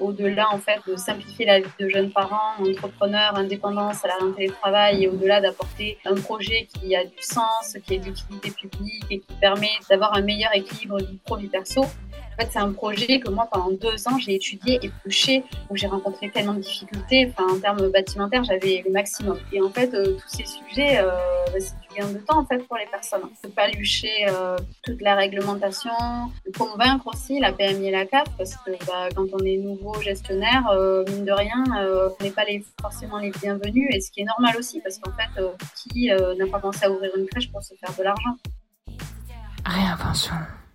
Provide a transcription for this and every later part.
au-delà en fait de simplifier la vie de jeunes parents, entrepreneurs, indépendants, salariés en télétravail, et au-delà d'apporter un projet qui a du sens, qui est d'utilité publique et qui permet d'avoir un meilleur équilibre vie pro, vie perso. En fait, c'est un projet que moi, pendant 2 ans, j'ai étudié, épluché, où j'ai rencontré tellement de difficultés. Enfin, en termes bâtimentaires, j'avais le maximum. Et en fait, tous ces sujets, c'est du gain de temps en fait pour les personnes. On ne peut pas lucher toute la réglementation, convaincre aussi la PMI et la CAF, parce que quand on est nouveau gestionnaire, mine de rien, on n'est pas forcément les bienvenus, et ce qui est normal aussi, parce qu'en fait, qui n'a pas pensé à ouvrir une crèche pour se faire de l'argent? Réinvention.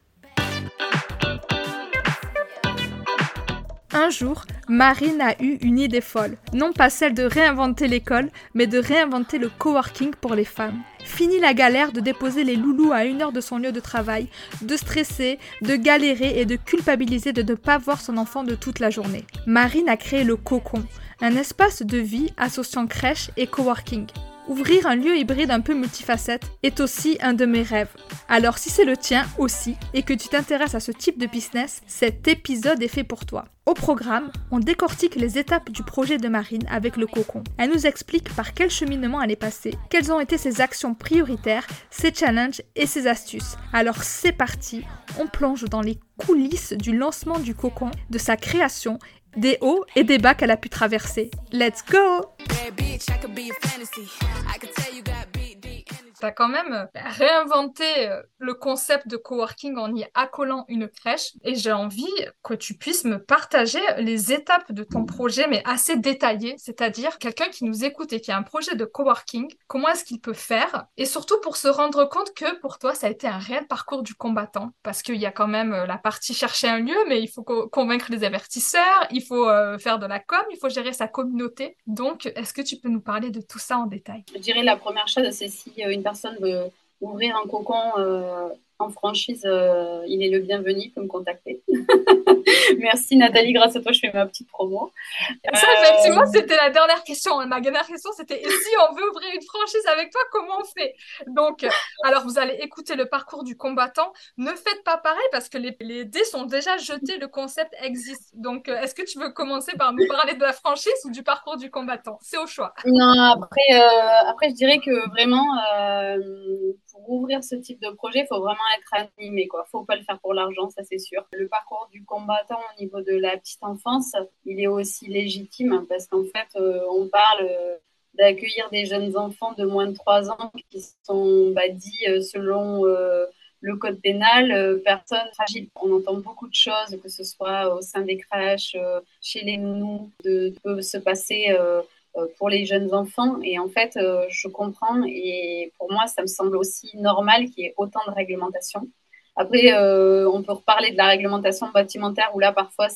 Un jour, Marine a eu une idée folle. Non pas celle de réinventer l'école, mais de réinventer le coworking pour les femmes. Fini la galère de déposer les loulous à 1 heure de son lieu de travail, de stresser, de galérer et de culpabiliser de ne pas voir son enfant de toute la journée. Marine a créé le Cocon, un espace de vie associant crèche et coworking. Ouvrir un lieu hybride un peu multifacette est aussi un de mes rêves. Alors si c'est le tien aussi et que tu t'intéresses à ce type de business, cet épisode est fait pour toi. Au programme, on décortique les étapes du projet de Marine avec le Cocon. Elle nous explique par quel cheminement elle est passée, quelles ont été ses actions prioritaires, ses challenges et ses astuces. Alors c'est parti, on plonge dans les coulisses du lancement du Cocon, de sa création, des hauts et des bas qu'elle a pu traverser. Let's go! T'as quand même réinventé le concept de coworking en y accolant une crèche et j'ai envie que tu puisses me partager les étapes de ton projet mais assez détaillées, c'est-à-dire quelqu'un qui nous écoute et qui a un projet de coworking, comment est-ce qu'il peut faire et surtout pour se rendre compte que pour toi ça a été un réel parcours du combattant parce qu'il y a quand même la partie chercher un lieu mais il faut convaincre les investisseurs, il faut faire de la com, il faut gérer sa communauté. Donc est-ce que tu peux nous parler de tout ça en détail? Je dirais la première chose, c'est si une personne veut ouvrir un cocon en franchise, il est le bienvenu, il peut me contacter. Merci Nathalie, grâce à toi, je fais ma petite promo. Ça, effectivement, c'était la dernière question. Ma dernière question, c'était et si on veut ouvrir une franchise avec toi, comment on fait? Donc, alors vous allez écouter le parcours du combattant. Ne faites pas pareil parce que les dés sont déjà jetés, le concept existe. Donc, est-ce que tu veux commencer par nous parler de la franchise ou du parcours du combattant? C'est au choix. Non, après, je dirais que vraiment, pour ouvrir ce type de projet, il faut vraiment être animé, quoi. Faut pas le faire pour l'argent, ça c'est sûr. Le parcours du combattant au niveau de la petite enfance, il est aussi légitime parce qu'en fait, on parle d'accueillir des jeunes enfants de moins de 3 ans qui sont dits selon le code pénal, personnes fragiles. On entend beaucoup de choses, que ce soit au sein des crèches, chez les nounous, peut se passer pour les jeunes enfants. Et en fait, je comprends. Et pour moi, ça me semble aussi normal qu'il y ait autant de réglementation. Après, on peut reparler de la réglementation bâtimentaire où là, parfois,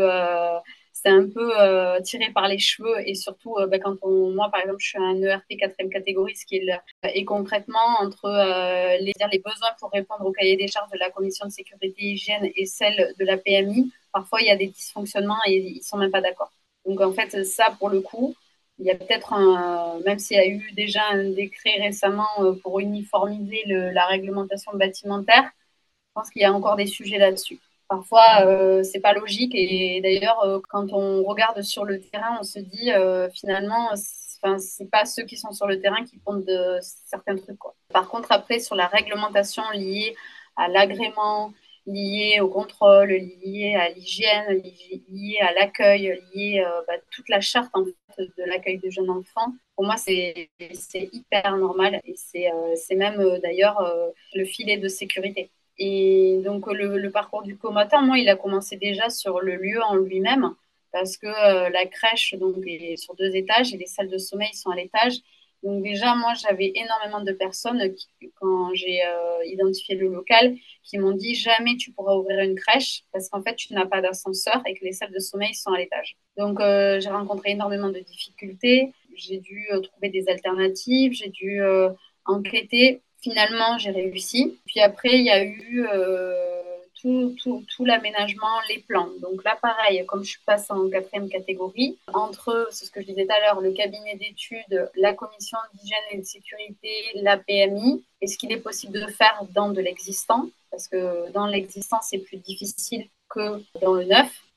c'est un peu tiré par les cheveux. Et surtout, moi, par exemple, je suis un ERP 4e catégorie, et concrètement, entre les besoins pour répondre au cahier des charges de la Commission de sécurité et hygiène et celle de la PMI, parfois, il y a des dysfonctionnements et ils ne sont même pas d'accord. Donc, en fait, ça, pour le coup, il y a peut-être même s'il y a eu déjà un décret récemment pour uniformiser la réglementation bâtimentaire, je pense qu'il y a encore des sujets là-dessus. Parfois, c'est pas logique et d'ailleurs, quand on regarde sur le terrain, on se dit finalement, c'est pas ceux qui sont sur le terrain qui comptent de certains trucs, quoi. Par contre, après, sur la réglementation liée à l'agrément, liée au contrôle, liée à l'hygiène, liée à l'accueil, liée à toute la charte en fait, de l'accueil de jeunes enfants, pour moi, c'est hyper normal et c'est même d'ailleurs le filet de sécurité. Et donc, le parcours du combattant, moi, il a commencé déjà sur le lieu en lui-même, parce que la crèche donc, est sur 2 étages et les salles de sommeil sont à l'étage. Donc, déjà, moi, j'avais énormément de personnes quand j'ai identifié le local, qui m'ont dit jamais tu pourras ouvrir une crèche parce qu'en fait, tu n'as pas d'ascenseur et que les salles de sommeil sont à l'étage. Donc, j'ai rencontré énormément de difficultés. J'ai dû trouver des alternatives, j'ai dû enquêter. Finalement, j'ai réussi. Puis après, il y a eu tout l'aménagement, les plans. Donc là, pareil, comme je passe en 4e catégorie, entre, c'est ce que je disais tout à l'heure, le cabinet d'études, la commission d'hygiène et de sécurité, la PMI, et ce qu'il est possible de faire dans de l'existant, parce que dans l'existant, c'est plus difficile que dans le neuf.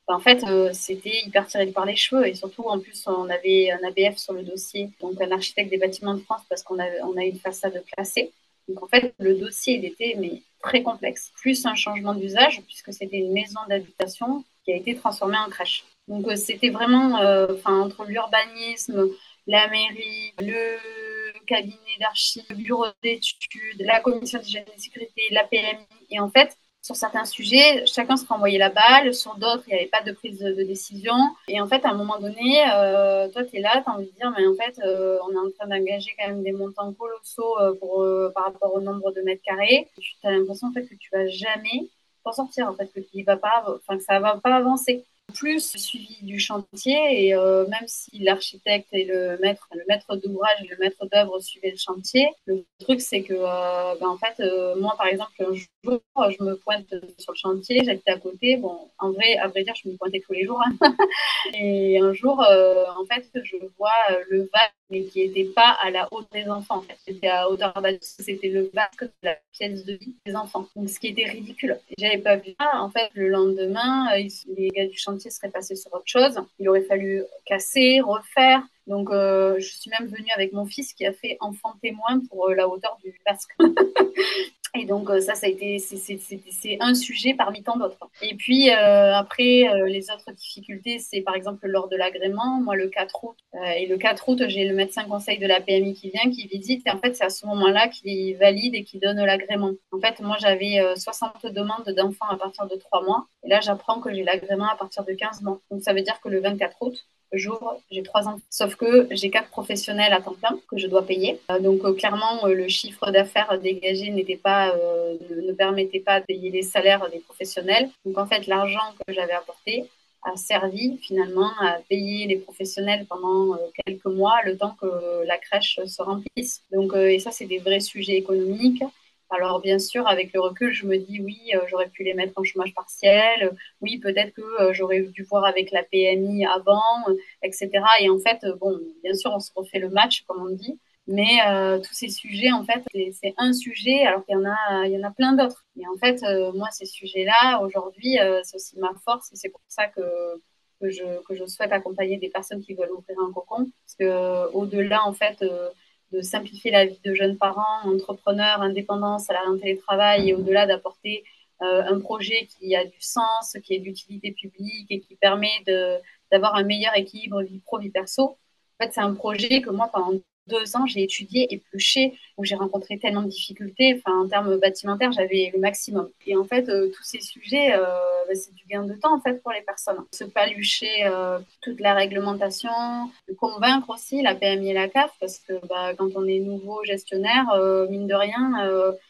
En fait, c'était hyper tiré par les cheveux. Et surtout, en plus, on avait un ABF sur le dossier, donc un architecte des bâtiments de France, parce qu'on a une façade classée. Donc, en fait, le dossier, il était très complexe. Plus un changement d'usage, puisque c'était une maison d'habitation qui a été transformée en crèche. Donc, c'était vraiment, entre l'urbanisme, la mairie, le cabinet d'archives, le bureau d'études, la commission d'hygiène et de sécurité, la PMI. Et en fait, sur certains sujets, chacun se renvoyait la balle. Sur d'autres, il n'y avait pas de prise de décision. Et en fait, à un moment donné, toi, tu es là, tu as envie de dire, mais en fait, on est en train d'engager quand même des montants colossaux par rapport au nombre de mètres carrés. Tu as l'impression en fait, que tu vas jamais t'en sortir, en fait, que ça va pas avancer. Plus le suivi du chantier, et même si l'architecte et le maître d'ouvrage et le maître d'œuvre suivaient le chantier, le truc c'est que en fait, moi par exemple, un jour, je me pointe sur le chantier, j'habite à côté. Bon, à vrai dire, je me pointais tous les jours, hein. Et un jour, en fait, je vois le vasque, mais qui n'était pas à la hauteur des enfants. En fait, c'était à hauteur d'adulte. C'était le vasque de la pièce de vie des enfants. Donc, ce qui était ridicule. J'avais pas vu ça. En fait, le lendemain, les gars du chantier seraient passés sur autre chose. Il aurait fallu casser, refaire. Donc, je suis même venue avec mon fils qui a fait enfant témoin pour la hauteur du vasque. Et donc, ça a été, c'est un sujet parmi tant d'autres. Et puis, après, les autres difficultés, c'est par exemple lors de l'agrément. Moi, le 4 août, et le 4 août, j'ai le médecin conseil de la PMI qui vient, qui visite. Et en fait, c'est à ce moment-là qu'il valide et qu'il donne l'agrément. En fait, moi, j'avais 60 demandes d'enfants à partir de 3 mois. Et là, j'apprends que j'ai l'agrément à partir de 15 mois. Donc, ça veut dire que le 24 août, j'ouvre, j'ai 3 ans. Sauf que j'ai 4 professionnels à temps plein que je dois payer. Donc clairement, le chiffre d'affaires dégagé ne permettait pas de payer les salaires des professionnels. Donc en fait, l'argent que j'avais apporté a servi finalement à payer les professionnels pendant quelques mois, le temps que la crèche se remplisse. Donc, et ça, c'est des vrais sujets économiques. Alors bien sûr, avec le recul, je me dis oui, j'aurais pu les mettre en chômage partiel. Oui, peut-être que j'aurais dû voir avec la PMI avant, etc. Et en fait, bon, bien sûr, on se refait le match, comme on dit. Mais tous ces sujets, en fait, c'est un sujet, alors qu'il y en a plein d'autres. Et en fait, moi, ces sujets-là, aujourd'hui, c'est aussi ma force. Et c'est pour ça que je souhaite accompagner des personnes qui veulent ouvrir un cocon. Parce que au-delà, en fait, de simplifier la vie de jeunes parents, entrepreneurs, indépendants, salariés en télétravail, et au-delà d'apporter un projet qui a du sens, qui est d'utilité publique et qui permet d'avoir un meilleur équilibre vie pro, vie perso. En fait, c'est un projet que moi, pendant 2 ans, j'ai étudié, épluché, où j'ai rencontré tellement de difficultés. Enfin, en termes bâtimentaires, j'avais le maximum. Et en fait, tous ces sujets, c'est du gain de temps en fait pour les personnes. Se palucher toute la réglementation, de convaincre aussi la PMI et la CAF, parce que quand on est nouveau gestionnaire, mine de rien,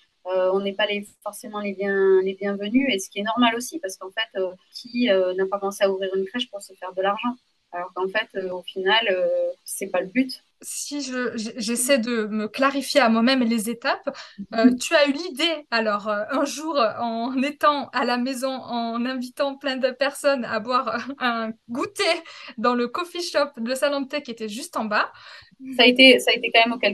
on n'est pas forcément les bienvenus, et ce qui est normal aussi, parce qu'en fait, qui n'a pas pensé à ouvrir une crèche pour se faire de l'argent? Alors qu'en fait, au final, c'est pas le but. Si j'essaie de me clarifier à moi-même les étapes, tu as eu l'idée, alors, un jour, en étant à la maison, en invitant plein de personnes à boire un goûter dans le coffee shop, le salon de thé qui était juste en bas. Ça a été quand même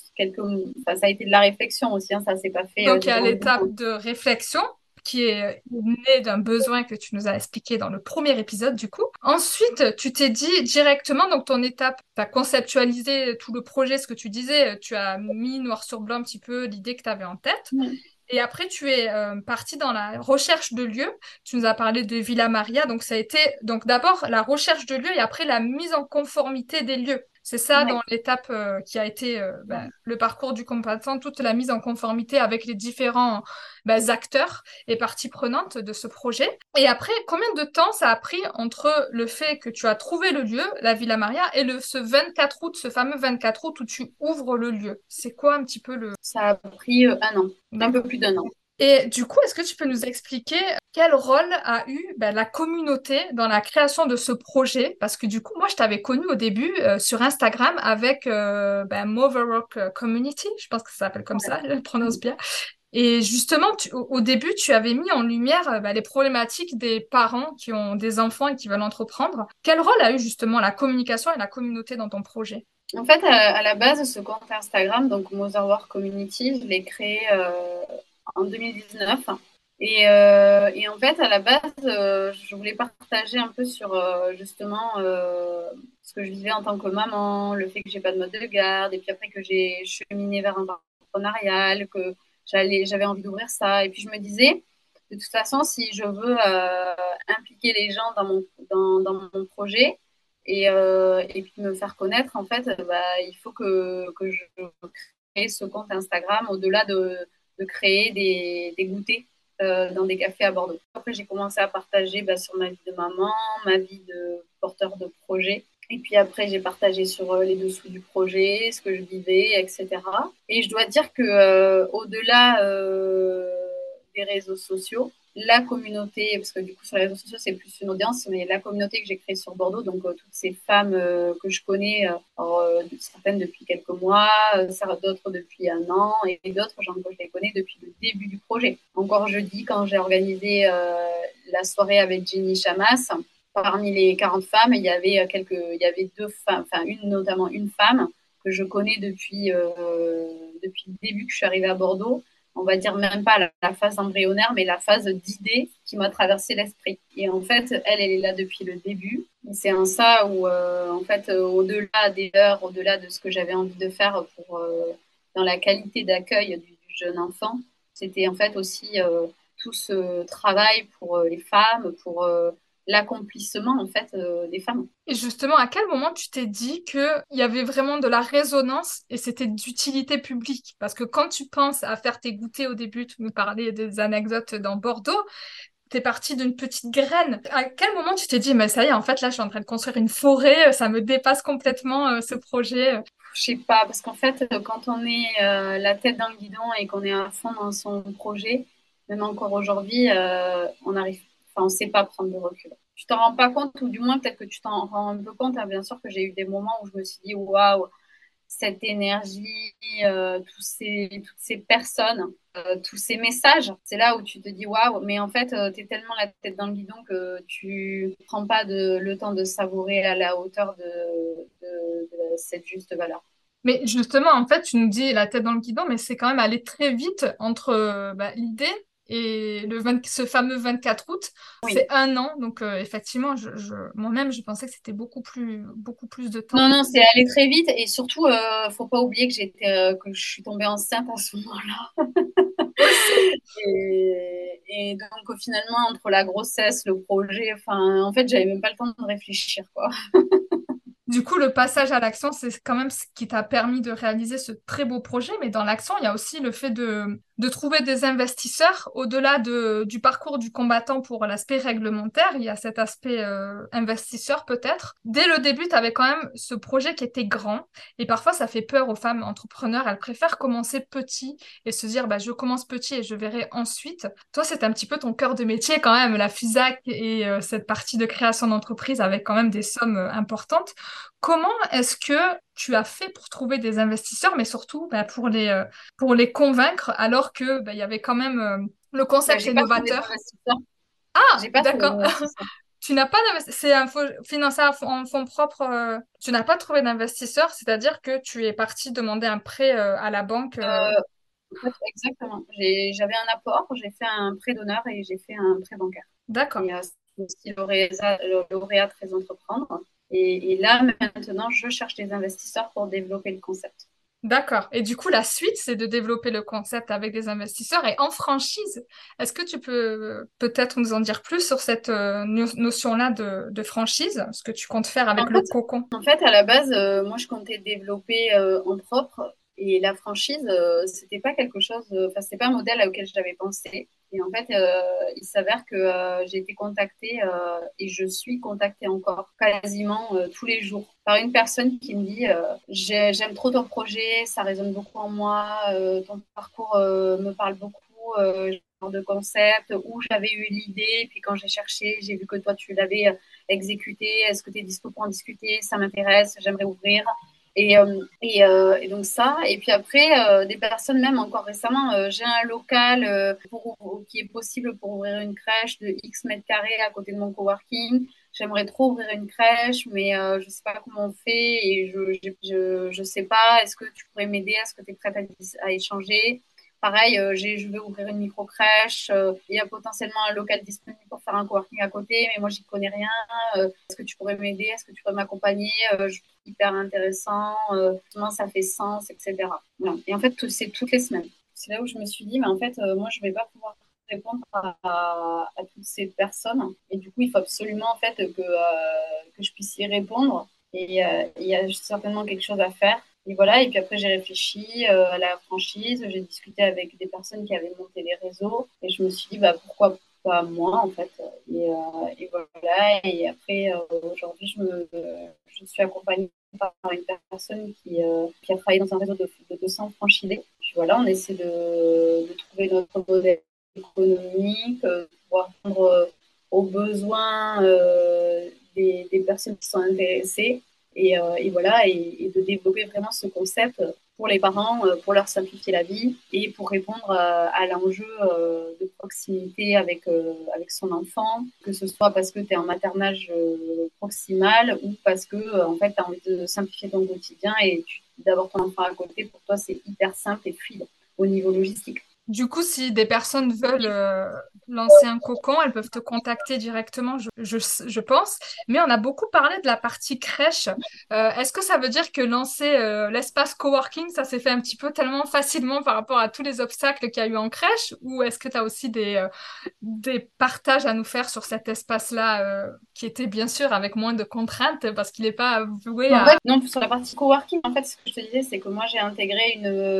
enfin, ça a été de la réflexion aussi, hein, ça s'est pas fait Donc, du il y a jour au l'étape lendemain. de réflexion qui est née d'un besoin que tu nous as expliqué dans le premier épisode, du coup. Ensuite, tu t'es dit directement, donc ton étape, tu as conceptualisé tout le projet, ce que tu disais, tu as mis noir sur blanc un petit peu l'idée que tu avais en tête. Mm. Et après, tu es parti dans la recherche de lieux. Tu nous as parlé de Villa Maria. Donc, ça a été donc d'abord la recherche de lieux et après la mise en conformité des lieux. C'est ça dans Ouais. l'étape qui a été le parcours du combattant, toute la mise en conformité avec les différents acteurs et parties prenantes de ce projet. Et après, combien de temps ça a pris entre le fait que tu as trouvé le lieu, la Villa Maria, et ce 24 août, ce fameux 24 août où tu ouvres le lieu? C'est quoi un petit peu le... Ça a pris un an, un peu D'accord. plus d'1 an. Et du coup, est-ce que tu peux nous expliquer quel rôle a eu la communauté dans la création de ce projet? Parce que du coup, moi, je t'avais connu au début sur Instagram avec Moverock Community, je pense que ça s'appelle comme ça, je le prononce bien. Et justement, au début, tu avais mis en lumière les problématiques des parents qui ont des enfants et qui veulent entreprendre. Quel rôle a eu justement la communication et la communauté dans ton projet? En fait, à la base, ce compte Instagram, donc Motherwork Community, je l'ai créé en 2019. Et en fait, à la base, je voulais partager un peu sur justement ce que je vivais en tant que maman, le fait que j'ai pas de mode de garde, et puis après que j'ai cheminé vers un entrepreneurial, que j'avais envie d'ouvrir ça. Et puis je me disais, de toute façon, si je veux impliquer les gens dans mon projet et puis me faire connaître, en fait, bah, il faut que je crée ce compte Instagram au-delà de créer des goûters dans des cafés à Bordeaux. Après, j'ai commencé à partager sur ma vie de maman, ma vie de porteur de projet. Et puis après, j'ai partagé sur les dessous du projet, ce que je vivais, etc. Et je dois dire que au-delà des réseaux sociaux, la communauté, parce que du coup sur les réseaux sociaux c'est plus une audience, mais la communauté que j'ai créée sur Bordeaux, donc toutes ces femmes que je connais, certaines depuis quelques mois, d'autres depuis un an, et d'autres je les connais depuis le début du projet. Encore jeudi, quand j'ai organisé la soirée avec Jenny Chamas, parmi les 40 femmes, il y avait deux femmes, enfin notamment une femme que je connais depuis le début que je suis arrivée à Bordeaux, on va dire même pas la phase embryonnaire, mais la phase d'idée qui m'a traversé l'esprit. Et en fait, elle est là depuis le début. C'est en ça où, en fait, au-delà des heures, au-delà de ce que j'avais envie de faire dans la qualité d'accueil du jeune enfant, c'était en fait aussi tout ce travail pour les femmes, pour l'accomplissement en fait des femmes. Et justement, à quel moment tu t'es dit qu'il y avait vraiment de la résonance et c'était d'utilité publique? Parce que quand tu penses à faire tes goûters au début, tu me parlais des anecdotes dans Bordeaux, t'es parti d'une petite graine. À quel moment tu t'es dit, mais ça y est, en fait, là, je suis en train de construire une forêt, ça me dépasse complètement ce projet. Je sais pas, parce qu'en fait, quand on est la tête dans le guidon et qu'on est à fond dans son projet, même encore aujourd'hui, on sait pas prendre de recul. Tu t'en rends pas compte, ou du moins peut-être que tu t'en rends un peu compte. Hein, bien sûr que j'ai eu des moments où je me suis dit, waouh, cette énergie, toutes ces personnes, tous ces messages, c'est là où tu te dis waouh, mais en fait, tu es tellement la tête dans le guidon que tu ne prends pas le temps de savourer à la hauteur de cette juste valeur. Mais justement, en fait, tu nous dis la tête dans le guidon, mais c'est quand même allé très vite entre l'idée et ce fameux 24 août. Oui. C'est un an, donc effectivement, moi-même, je pensais que c'était beaucoup plus de temps. Non, non, c'est allé très vite et surtout, faut pas oublier que je suis tombée enceinte à ce moment-là. Aussi. Et donc, finalement, entre la grossesse, le projet, enfin, en fait, j'avais même pas le temps de réfléchir, quoi. Du coup, le passage à l'action, c'est quand même ce qui t'a permis de réaliser ce très beau projet. Mais dans l'action, il y a aussi le fait de trouver des investisseurs au-delà du parcours du combattant pour l'aspect réglementaire. Il y a cet aspect investisseur peut-être. Dès le début, tu avais quand même ce projet qui était grand. Et parfois, ça fait peur aux femmes entrepreneurs. Elles préfèrent commencer petit et se dire, bah, je commence petit et je verrai ensuite. Toi, c'est un petit peu ton cœur de métier quand même, la FUSAC et cette partie de création d'entreprise avec quand même des sommes importantes. Comment est-ce que tu as fait pour trouver des investisseurs, mais surtout bah, pour les convaincre, alors que bah, il y avait quand même le Bah, concept j'ai est pas trouvé novateur? d'investisseur. Ah, J'ai pas trouvé d'accord. d'investisseur. Tu n'as pas c'est financé en fonds propres. Tu n'as pas trouvé d'investisseur, c'est-à-dire que tu es parti demander un prêt à la banque. En fait, exactement. J'avais un apport, j'ai fait un prêt d'honneur et j'ai fait un prêt bancaire. D'accord. Et c'est aussi le lauréat très entreprendre. Et là, maintenant, je cherche des investisseurs pour développer le concept. D'accord. Et du coup, la suite, c'est de développer le concept avec des investisseurs et en franchise. Est-ce que tu peux peut-être nous en dire plus sur cette notion-là de franchise, ce que tu comptes faire En avec le fait, cocon? à la base, moi, je comptais développer en propre et la franchise, c'était pas quelque chose, enfin, c'était pas un modèle auquel j'avais pensé. Et en fait, il s'avère que j'ai été contactée et je suis contactée encore quasiment tous les jours par une personne qui me dit j'aime trop ton projet, ça résonne beaucoup en moi, ton parcours me parle beaucoup. Genre de concept où j'avais eu l'idée, puis quand j'ai cherché, j'ai vu que toi tu l'avais exécuter, est-ce que tu es dispo pour en discuter, ça m'intéresse, j'aimerais ouvrir. Et donc ça, et puis après, des personnes même encore récemment, j'ai un local qui est possible pour ouvrir une crèche de X mètres carrés à côté de mon coworking. J'aimerais trop ouvrir une crèche, mais je ne sais pas comment on fait et je sais pas, est-ce que tu pourrais m'aider, est-ce que tu es prête à échanger? pareil, je vais ouvrir une micro-crèche, il y a potentiellement un local disponible pour faire un coworking à côté, mais moi, j'y connais rien. Est-ce que tu pourrais m'aider? Est-ce que tu pourrais m'accompagner? Je trouve hyper intéressant. Comment ça fait sens, etc. Non. Et en fait, c'est toutes les semaines. C'est là où je me suis dit, mais en fait, moi, je ne vais pas pouvoir répondre à toutes ces personnes. Et du coup, il faut absolument en fait que je puisse y répondre. Et il y a certainement quelque chose à faire. Et voilà, et puis après j'ai réfléchi à la franchise, j'ai discuté avec des personnes qui avaient monté les réseaux et je me suis dit pourquoi pas moi en fait. Et voilà, et après aujourd'hui je suis accompagnée par une personne qui a travaillé dans un réseau de 200 franchisés. Puis voilà, on essaie de trouver notre modèle économique, de pouvoir répondre aux besoins des personnes qui sont intéressées. Et voilà, et de développer vraiment ce concept pour les parents, pour leur simplifier la vie et pour répondre à l'enjeu de proximité avec son enfant, que ce soit parce que tu es en maternage proximal ou parce que en fait, tu as envie de simplifier ton quotidien et d'avoir ton enfant à côté, pour toi, c'est hyper simple et fluide au niveau logistique. Du coup, si des personnes veulent lancer un cocon, elles peuvent te contacter directement, je pense. Mais on a beaucoup parlé de la partie crèche. Est-ce que ça veut dire que lancer l'espace coworking, ça s'est fait un petit peu tellement facilement par rapport à tous les obstacles qu'il y a eu en crèche? Ou est-ce que tu as aussi des partages à nous faire sur cet espace-là qui était bien sûr avec moins de contraintes parce qu'il n'est pas voué à... En fait, non, sur la partie coworking, en fait, ce que je te disais, c'est que moi, j'ai intégré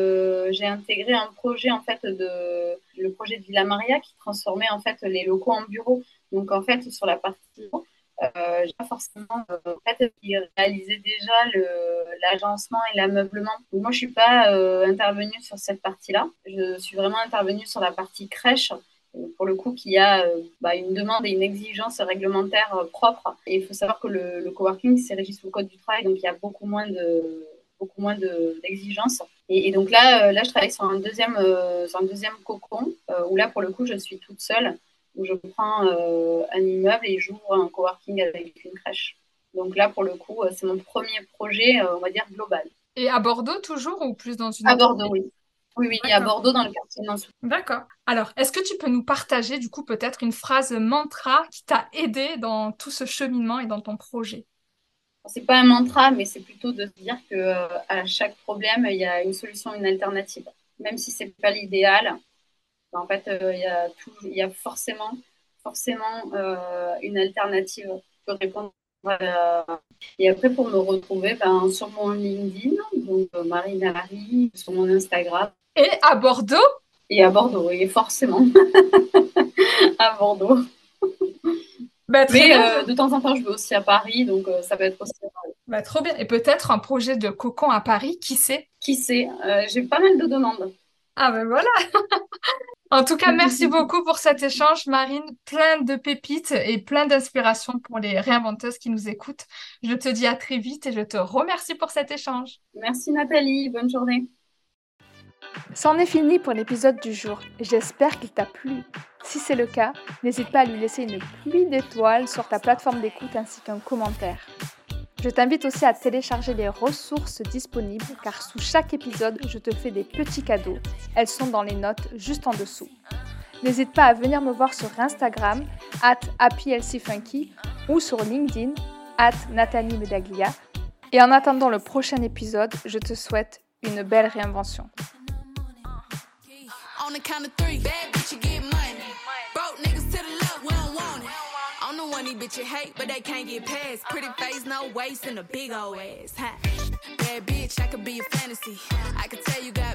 un projet, en fait, le projet de Villa Maria qui transformait, en fait, les locaux en bureaux. Donc, en fait, sur la partie j'ai pas forcément en fait, qui réalisait déjà l'agencement et l'ameublement. Donc, moi, je suis pas intervenue sur cette partie-là. Je suis vraiment intervenue sur la partie crèche. Pour le coup, qu'il y a une demande et une exigence réglementaire propre. Et il faut savoir que le coworking, c'est régi sous le Code du travail, donc il y a beaucoup moins d'exigences. Et donc là, je travaille sur un deuxième cocon, où là, pour le coup, je suis toute seule, où je prends un immeuble et j'ouvre un coworking avec une crèche. Donc là, pour le coup, c'est mon premier projet, on va dire, global. Et à Bordeaux toujours ou plus dans une À autre Bordeaux, ville? oui. Oui, à Bordeaux, dans le quartier de Nansou. D'accord. Alors, est-ce que tu peux nous partager, du coup, peut-être une phrase mantra qui t'a aidé dans tout ce cheminement et dans ton projet? C'est pas un mantra, mais c'est plutôt de se dire que à chaque problème, il y a une solution, une alternative. Même si c'est pas l'idéal, en fait, il y a forcément une alternative qui peut répondre. Et après, pour me retrouver sur mon LinkedIn, donc Marina Larry, sur mon Instagram. Et à Bordeaux? Et à Bordeaux, oui, forcément. À Bordeaux. Très bien. De temps en temps, je vais aussi à Paris, donc ça va être aussi à Paris. Trop bien. Et peut-être un projet de cocon à Paris, qui sait? Qui sait? J'ai pas mal de demandes. Ah ben voilà. En tout cas, merci beaucoup pour cet échange, Marine. Plein de pépites et plein d'inspiration pour les réinventeuses qui nous écoutent. Je te dis à très vite et je te remercie pour cet échange. Merci Nathalie, bonne journée. C'en est fini pour l'épisode du jour. J'espère qu'il t'a plu. Si c'est le cas, n'hésite pas à lui laisser une pluie d'étoiles sur ta plateforme d'écoute ainsi qu'un commentaire. Je t'invite aussi à télécharger les ressources disponibles car sous chaque épisode, je te fais des petits cadeaux. Elles sont dans les notes juste en dessous. N'hésite pas à venir me voir sur Instagram @happylcfunky ou sur LinkedIn @Nathalie Medaglia. Et en attendant le prochain épisode, je te souhaite une belle réinvention. On the count of 3, bad bitch, you get money. Broke niggas to the left, we don't want it. I'm the one these bitches hate, but they can't get past. Pretty face, no waist, and a big old ass. Huh? Bad bitch, I could be a fantasy. I could tell you got